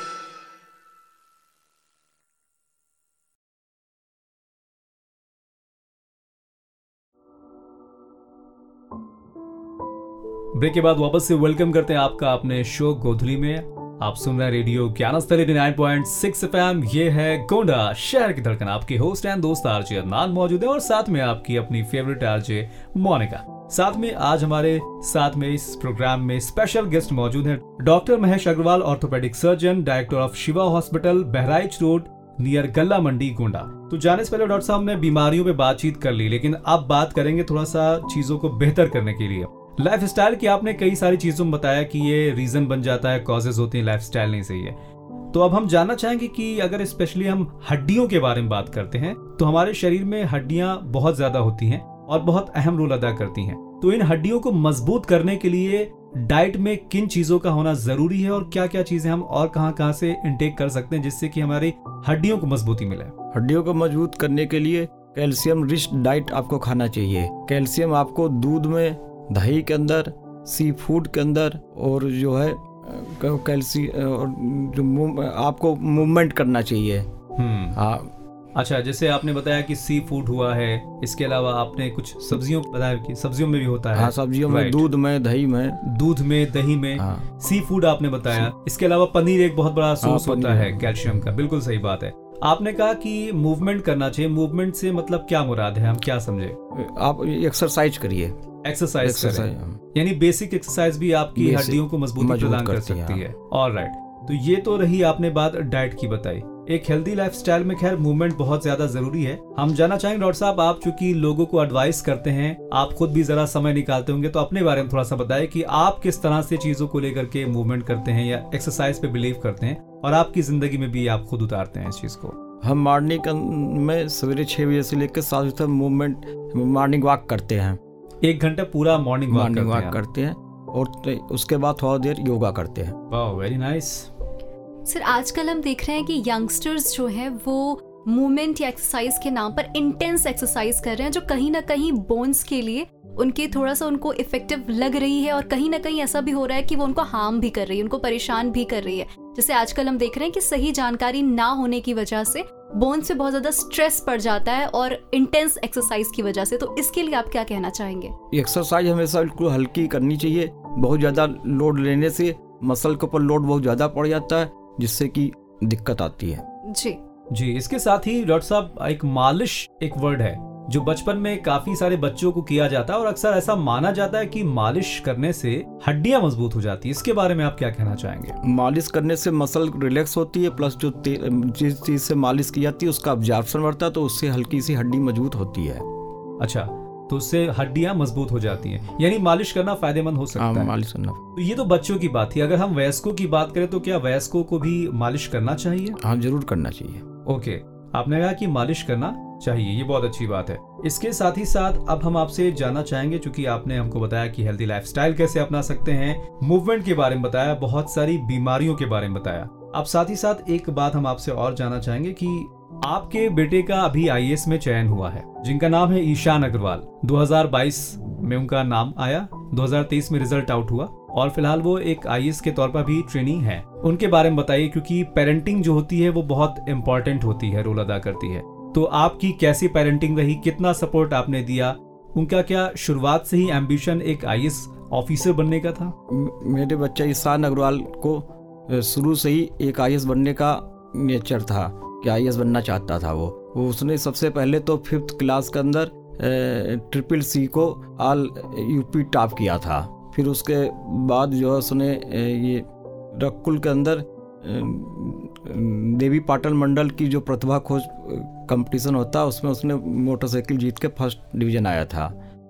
A: ब्रेक के बाद वापस से वेलकम करते हैं आपका अपने शो गोधुली में। आप सुन रहे हैं रेडियो ज्ञानस्थल 89.6 FM। ये है गोंडा शहर की धड़कन। आपके होस्ट एंड दोस्त आरजे अदनान मौजूद है और साथ में आपकी अपनी फेवरेट आरजे मोनिका। साथ में आज हमारे साथ में इस प्रोग्राम में स्पेशल गेस्ट मौजूद हैं doctor Mahesh Agarwal, orthopaedic surgeon, director of Shiva hospital, Bahraich road near गल्ला मंडी गोंडा। तो जाने से पहले डॉक्टर साहब ने बीमारियों पे बातचीत कर ली, लेकिन अब बात करेंगे थोड़ा सा चीजों को बेहतर करने के लिए। लाइफ स्टाइल की आपने कई सारी चीजों में बताया कि ये रीजन बन जाता है, कॉजेज होती हैं, लाइफ स्टाइल नहीं सही है। तो अब हम जानना चाहेंगे कि अगर स्पेशली हम हड्डियों के बारे में बात करते हैं तो हमारे शरीर में हड्डियां बहुत ज्यादा होती हैं और बहुत अहम रोल अदा करती हैं। तो इन हड्डियों को मजबूत करने के लिए डाइट में किन चीजों का होना जरूरी है और क्या क्या चीजें हम और कहां से इनटेक कर सकते हैं जिससे कि हमारी हड्डियों को मजबूती मिले?
C: हड्डियों को मजबूत करने के लिए कैल्शियम रिच डाइट आपको खाना चाहिए। कैल्शियम आपको दूध में, दही के अंदर, सी फूड के अंदर, और जो है कैल्शियम और जो आपको मूवमेंट करना चाहिए। हाँ,
A: अच्छा, जैसे आपने बताया कि सी फूड हुआ है, इसके अलावा आपने कुछ सब्जियों बताया कि सब्जियों में भी होता है।
C: हाँ, सब्जियों में, दूध में, दही में,
A: दूध में, दही में।
C: हाँ।
A: सी फूड आपने बताया। इसके अलावा पनीर एक बहुत बड़ा सोर्स होता है कैल्शियम का। बिल्कुल सही बात है। आपने कहा कि मूवमेंट करना चाहिए। मूवमेंट से मतलब क्या मुराद है, हम क्या समझे?
C: आप एक्सरसाइज करिए।
A: एक्सरसाइज करें, यानी बेसिक एक्सरसाइज भी आपकी हड्डियों को मजबूती प्रदान कर सकती है। ऑलराइट, तो ये तो रही आपने बात डाइट की बताई। एक हेल्दी लाइफस्टाइल में खैर मूवमेंट बहुत ज्यादा जरूरी है। हम जानना चाहेंगे डॉक्टर साहब, आप चूंकि लोगों को एडवाइस करते हैं, आप खुद भी जरा समय निकालते होंगे, तो अपने बारे में थोड़ा सा बताएं कि आप किस तरह से चीजों को लेकर के मूवमेंट करते हैं या एक्सरसाइज पे बिलीव करते हैं और आपकी जिंदगी में भी आप खुद उतारते हैं इस चीज को।
C: हम मॉर्निंग में सवेरे 6 बजे से लेकर 7 बजे तक मूवमेंट, मॉर्निंग वॉक करते हैं।
A: 1 घंटा पूरा मॉर्निंग वॉक
C: करते हैं और उसके बाद थोड़ा देर योगा करते हैं।
A: वाह, वेरी नाइस।
B: सर, आजकल हम देख रहे हैं कि यंगस्टर्स जो हैं वो मूवमेंट या एक्सरसाइज के नाम पर इंटेंस एक्सरसाइज कर रहे हैं, जो कहीं ना कहीं बोन्स के लिए उनके थोड़ा सा उनको इफेक्टिव लग रही है, और कहीं ना कहीं ऐसा भी हो रहा है कि वो उनको हार्म भी कर रही है, उनको परेशान भी कर रही है। जैसे आजकल हम देख रहे हैं कि सही जानकारी ना होने की वजह से बोन से बहुत ज्यादा स्ट्रेस पड़ जाता है, और इंटेंस एक्सरसाइज की वजह से। तो इसके लिए आप क्या कहना चाहेंगे?
C: एक्सरसाइज हमेशा बिल्कुल हल्की करनी चाहिए। बहुत ज़्यादा लोड लेने से मसल के ऊपर लोड बहुत ज़्यादा पड़ जाता है, जिससे कि दिक्कत आती है।
A: जी, इसके साथ ही डॉक्टर साहब एक मालिश एक वर्ड है जो बचपन में काफी सारे बच्चों को किया जाता है, और अक्सर ऐसा माना जाता है कि मालिश करने से हड्डियां मजबूत हो जाती है। इसके बारे में आप क्या कहना चाहेंगे?
C: मालिश करने से मसल रिलैक्स होती है, प्लस जो जिस चीज से मालिश की जाती है उसका अब्जॉर्प्शन बढ़ता है, तो उससे हल्की सी हड्डी मजबूत होती है।
A: अच्छा, तो उससे हड्डियां मजबूत हो जाती हैं, यानी मालिश करना फायदेमंद हो सकता है।
C: मालिश करना।
A: तो ये तो बच्चों की बात थी। अगर हम वयस्कों की बात करें तो क्या वयस्कों को भी मालिश करना चाहिए?
C: हाँ, जरूर करना चाहिए।
A: ओके, आपने कहा कि मालिश करना चाहिए, ये बहुत अच्छी बात है। इसके साथ ही साथ अब हम आपसे जानना चाहेंगे, क्योंकि आपने हमको बताया कि हेल्दी लाइफस्टाइल कैसे अपना सकते हैं, मूवमेंट के बारे में बताया, बहुत सारी बीमारियों के बारे में बताया। अब साथ ही साथ एक बात हम आपसे और जानना चाहेंगे कि आपके बेटे का अभी IAS में चयन हुआ है, जिनका नाम है ईशान अग्रवाल। 2022 में उनका नाम आया, 2023 में रिजल्ट आउट हुआ, और फिलहाल वो एक IAS के तौर पर भी ट्रेनी है। उनके बारे में बताइए, क्योंकि पेरेंटिंग जो होती है वो बहुत इंपॉर्टेंट होती है, रोल अदा करती है। तो आपकी कैसी पेरेंटिंग रही, कितना सपोर्ट आपने दिया? उनका क्या शुरुआत से ही एम्बिशन एक IAS ऑफिसर बनने का था?
C: मेरे बच्चा ईशान अग्रवाल को शुरू से ही एक IAS बनने का नेचर था, कि IAS बनना चाहता था वो। उसने सबसे पहले तो 5th क्लास के अंदर CCC को ऑल UP टॉप किया था। फिर उसके बाद जो है उसने ये रक्कुल के अंदर देवी पाटल मंडल की जो प्रतिभा खोज कंपटीशन होता है, उसमें उसने मोटरसाइकिल जीत के 1st डिवीज़न आया था।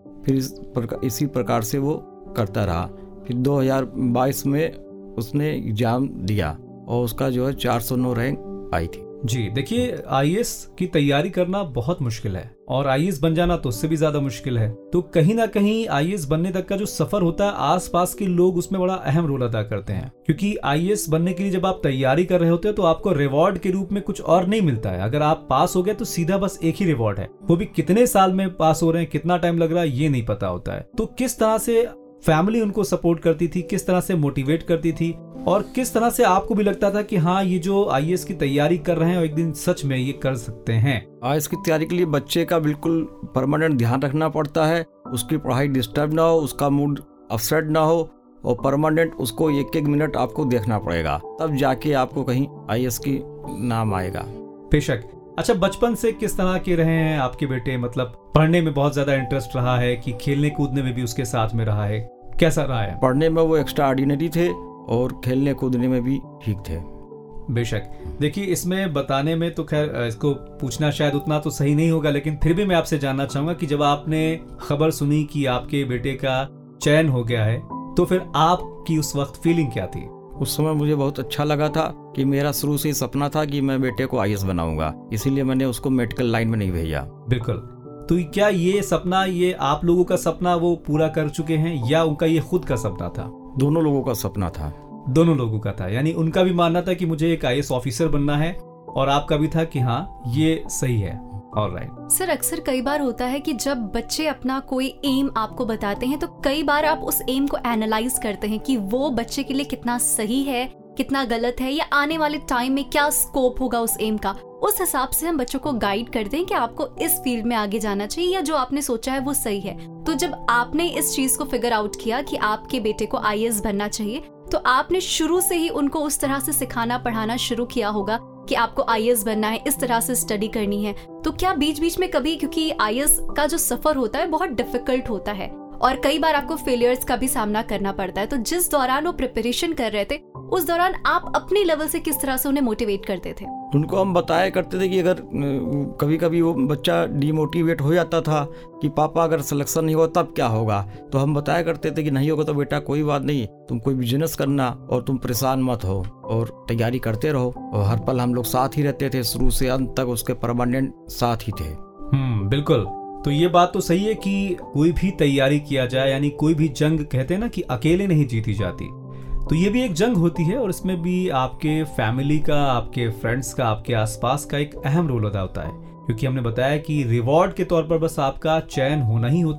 C: फिर इसी प्रकार से वो करता रहा। फिर 2022 में उसने एग्ज़ाम दिया और उसका जो है 409 रैंक आई थी।
A: जी, देखिए IAS की तैयारी करना बहुत मुश्किल है, और IAS बन जाना तो उससे भी ज्यादा मुश्किल है। तो कहीं ना कहीं IAS बनने तक का जो सफर होता है, आसपास के लोग उसमें बड़ा अहम रोल अदा करते हैं, क्योंकि IAS बनने के लिए जब आप तैयारी कर रहे होते हैं तो आपको रिवॉर्ड के रूप में कुछ और नहीं मिलता है। अगर आप पास हो गए तो सीधा बस एक ही रिवॉर्ड है, वो भी कितने साल में पास हो रहे हैं, कितना टाइम लग रहा है, ये नहीं पता होता है। तो किस तरह से फैमिली उनको सपोर्ट करती थी, किस तरह से मोटिवेट करती थी, और किस तरह से आपको भी लगता था कि हाँ, ये जो IAS की तैयारी कर रहे हैं और एक दिन सच में ये कर सकते हैं?
C: IAS की तैयारी के लिए बच्चे का बिल्कुल परमानेंट ध्यान रखना पड़ता है। उसकी पढ़ाई डिस्टर्ब ना हो, उसका मूड अपसेट ना हो, और परमानेंट उसको 1-1 मिनट आपको देखना पड़ेगा, तब जाके आपको कहीं IAS की नाम आएगा।
A: बेशक। अच्छा, बचपन से किस तरह के रहे हैं आपके बेटे? मतलब पढ़ने में बहुत ज्यादा इंटरेस्ट रहा है कि खेलने कूदने में भी उसके साथ में रहा है? कैसा रहा है?
C: पढ़ने में वो एक्स्ट्रा ऑर्डिनरी थे और खेलने कूदने में भी ठीक थे।
A: बेशक। देखिए, इसमें बताने में तो खैर इसको पूछना शायद उतना तो सही नहीं होगा, लेकिन फिर भी मैं आपसे जानना चाहूंगा कि जब आपने खबर सुनी कि आपके बेटे का चयन हो गया है, तो फिर आपकी उस वक्त फीलिंग क्या थी?
C: उस समय मुझे बहुत अच्छा लगा था कि मेरा शुरू से ही सपना था कि मैं बेटे को IAS बनाऊंगा, इसीलिए मैंने उसको मेडिकल लाइन में नहीं भेजा।
A: बिल्कुल। तो क्या ये सपना, ये आप लोगों का सपना वो पूरा कर चुके हैं, या उनका ये खुद का सपना था?
C: दोनों लोगों का सपना था।
A: दोनों लोगों का था, यानी उनका भी मानना था कि मुझे एक IAS ऑफिसर बनना है, और आपका भी था कि हाँ, ये सही है। ऑलराइट।
B: सर, अक्सर कई बार होता है कि जब बच्चे अपना कोई एम आपको बताते हैं, तो कई बार आप उस एम को एनालाइज करते हैं कि वो बच्चे के लिए कितना सही है, कितना गलत है, या आने वाले टाइम में क्या स्कोप होगा उस एम का। उस हिसाब से हम बच्चों को गाइड करते हैं कि आपको इस फील्ड में आगे जाना चाहिए, या जो आपने सोचा है वो सही है। तो जब आपने इस चीज को फिगर आउट किया कि आपके बेटे को IAS बनना चाहिए, तो आपने शुरू से ही उनको उस तरह से सिखाना पढ़ाना शुरू किया होगा कि आपको IAS बनना है, इस तरह से स्टडी करनी है। तो क्या बीच बीच में कभी, क्योंकि IAS का जो सफर होता है बहुत डिफिकल्ट होता है, और कई बार आपको फेलियर्स का भी सामना करना पड़ता है, तो जिस दौरान वो प्रिपरेशन कर रहे थे, उस दौरान आप अपने लेवल से किस तरह से उन्हें मोटिवेट करते थे?
C: उनको हम बताया करते थे कि अगर कभी कभी वो बच्चा डिमोटिवेट हो जाता था कि पापा अगर सिलेक्शन नहीं होगा तब क्या होगा, तो हम बताया करते थे कि नहीं होगा तो बेटा कोई बात नहीं, तुम कोई बिजनेस करना और तुम परेशान मत हो और तैयारी करते रहो। और हर पल हम लोग साथ ही रहते थे, शुरू से अंत तक उसके परमानेंट साथ ही थे।
A: बिल्कुल। तो ये बात तो सही है कि कोई भी तैयारी किया जाए, यानी कोई भी जंग, कहते हैं ना कि अकेले नहीं जीती जाती, तो ये भी एक जंग होती है, और इसमें भी आपके फैमिली का, आपके फ्रेंड्स का, आपके आसपास का एक अहम रोल अदा होता है। क्योंकि हमने बताया कि रिवॉर्ड के तौर पर बस आपका चयन होना ही होता है,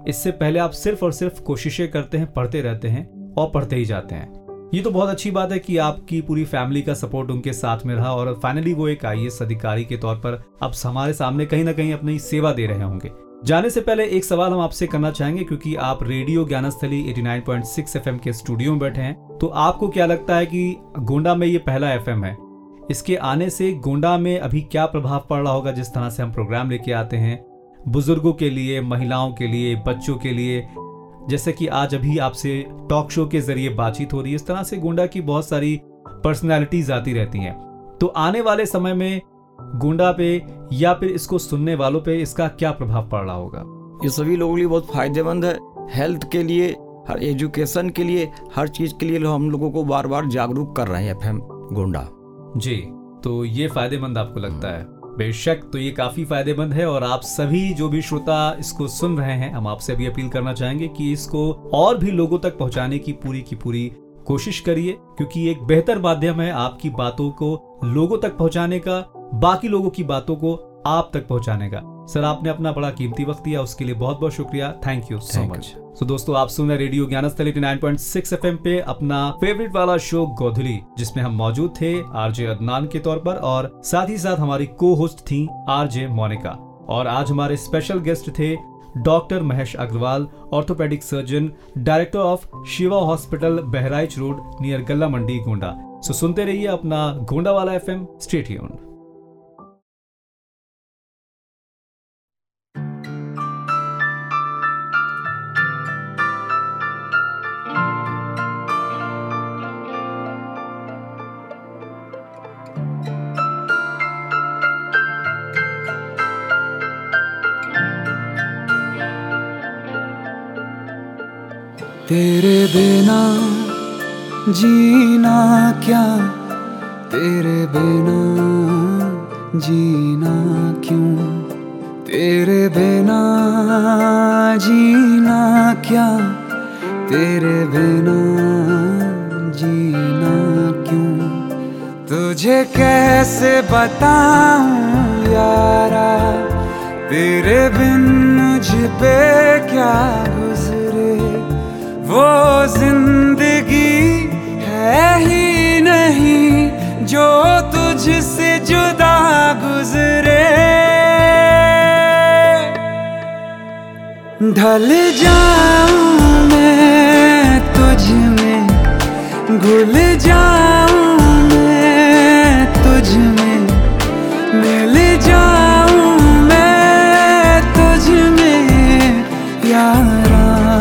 A: इससे पहले आप सिर्फ और सिर्फ कोशिशें करते हैं, पढ़ते रहते हैं और पढ़ते ही जाते हैं। ये तो बहुत अच्छी बात है कि आपकी पूरी फैमिली का सपोर्ट उनके साथ में रहा और फाइनली वो एक IAS अधिकारी के तौर पर अब हमारे सामने कहीं ना कहीं अपनी सेवा दे रहे होंगे। जाने से पहले एक सवाल हम आपसे करना चाहेंगे, क्योंकि आप रेडियो ज्ञानस्थली 89.6 FM के स्टूडियो में बैठे हैं, तो आपको क्या लगता है कि गोंडा में ये पहला FM है, इसके आने से गोंडा में अभी क्या प्रभाव पड़ रहा होगा? जिस तरह से हम प्रोग्राम लेके आते हैं बुजुर्गों के लिए, महिलाओं के लिए, बच्चों के लिए, जैसे कि आज अभी आपसे टॉक शो के जरिए बातचीत हो रही है, इस तरह से गोंडा की बहुत सारी पर्सनैलिटीज आती रहती हैं। तो आने वाले समय में गोंडा पे या फिर इसको सुनने वालों पे इसका क्या प्रभाव पड़ रहा होगा?
C: ये सभी लोगों के लिए बहुत फायदेमंद है, हेल्थ के लिए, हर एजुकेशन के लिए, हर चीज़ के लिए हम लोगों को बार बार जागरूक कर रहे हैं FM गोंडा
A: जी। तो ये फायदेमंद आपको लगता है? बेशक, तो ये काफी फायदेमंद है और आप सभी जो भी श्रोता इसको सुन रहे हैं, हम आपसे भी अपील करना चाहेंगे कि इसको और भी लोगों तक पहुंचाने की पूरी कोशिश करिए, क्योंकि एक बेहतर माध्यम है आपकी बातों को लोगों तक पहुंचाने का, बाकी लोगों की बातों को आप तक पहुंचाने का। सर, आपने अपना बड़ा कीमती वक्त दिया, उसके लिए बहुत बहुत शुक्रिया। Thank you so much. तो दोस्तों, आप सुन रहे रेडियो ज्ञानस्थली 89.6 FM पे अपना फेवरेट वाला शो गोधुली, जिसमें हम मौजूद थे RJ अदनान के तौर पर और साथ ही साथ हमारी को होस्ट थी RJ मोनिका। और आज हमारे स्पेशल गेस्ट थे doctor Mahesh Agarwal, orthopaedic surgeon, director of Shiva hospital, Bahraich road near गल्ला मंडी, गोंडा। सो सुनते रहिए अपना गोंडा वाला FM। Stay tuned.
G: तेरे बिना जीना क्या, तेरे बिना जीना क्यों, तेरे बिना जीना क्या, तेरे बिना जीना क्यों, तुझे कैसे बताऊं यारा, तेरे बिन मुझ पे क्या गुजरे, वो जिंदगी है ही नहीं जो तुझसे जुदा गुजरे। ढल जाऊं मैं तुझ में, घुल जाऊं मैं तुझ में, मिल जाऊं मैं तुझ में यारा।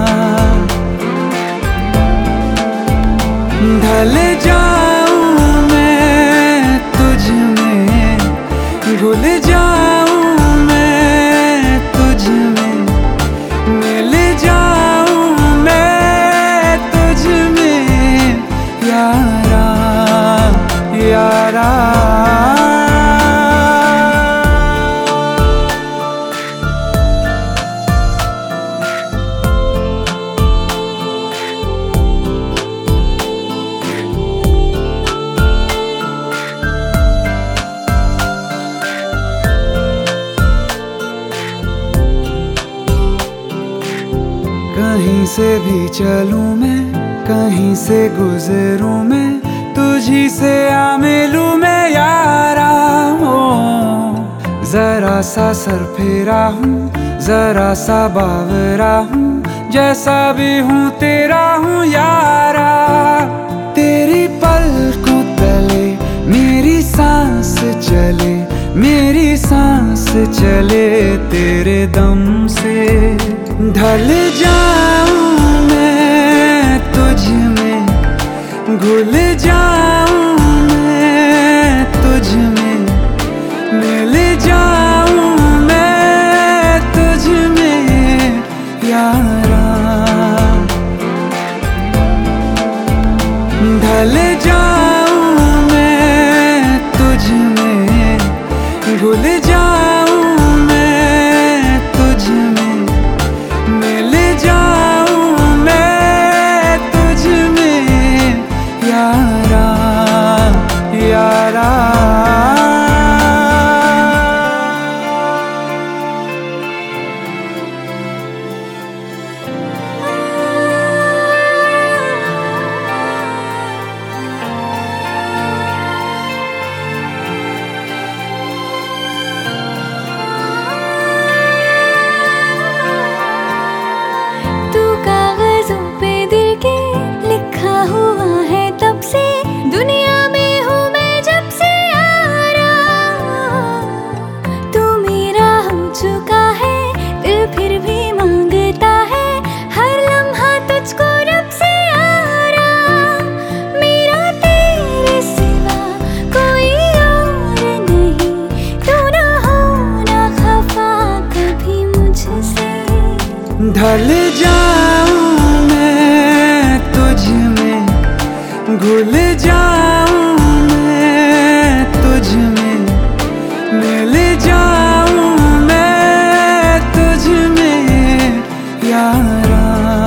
G: ढल जाऊं मैं तुझ में, घुल जाऊं मैं तुझ में, मिल जाऊं मैं तुझ में यारा, यारा। कहीं से भी चलूं मैं, कहीं से गुजरूं मैं, तुझी से आ मिलूं मैं यारा। हो जरा सा सर फेरा हूँ, जरा सा बावरा हूँ, जैसा भी हूँ तेरा हूँ यारा। तेरी पलकों तले मेरी सांस चले, मेरी सांस चले तेरे दम से। ढल जाऊं मैं तुझ में, घुल जाऊं मैं तुझ में, मिल जाऊं मैं तुझ में यारा। ढल जाऊं मैं तुझ में, घुल जाऊं मैं तुझ में, मिल जाऊं मैं तुझ में यारा। ढल जाऊं मैं तुझ में, घुल जाऊं मैं तुझ में, मिल जाऊं मैं तुझ में यारा।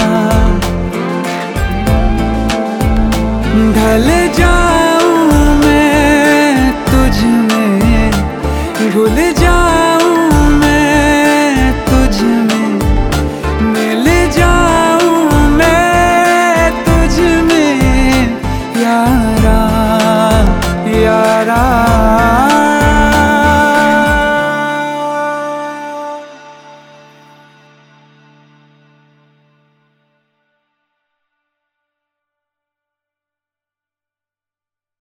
G: ढल जाऊं मैं तुझ में, घुल जाऊं मैं तुझ में, मिल जाऊं मैं तुझ में यारा, यारा।